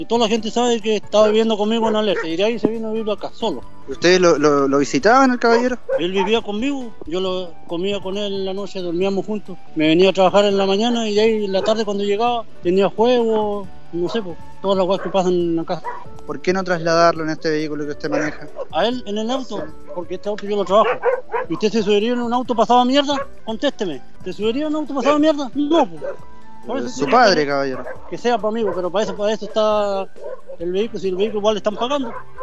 Y toda la gente sabe que estaba viviendo conmigo en Alerce y de ahí se vino a vivir acá, solo. ¿Ustedes lo visitaban, el caballero? Él vivía conmigo, yo lo comía con él en la noche, dormíamos juntos. Me venía a trabajar en la mañana y de ahí en la tarde cuando llegaba tenía juegos, no sé, pues, todas las cosas que pasan en la casa. ¿Por qué no trasladarlo en este vehículo que usted maneja? A él en el auto, porque este auto yo lo trabajo. ¿Y usted se subiría en un auto pasado a mierda? Contésteme. ¿Se subiría en un auto pasado a mierda? No, pues. Su padre, caballero. Que sea para mí, pero para eso está el vehículo, si el vehículo igual le están pagando.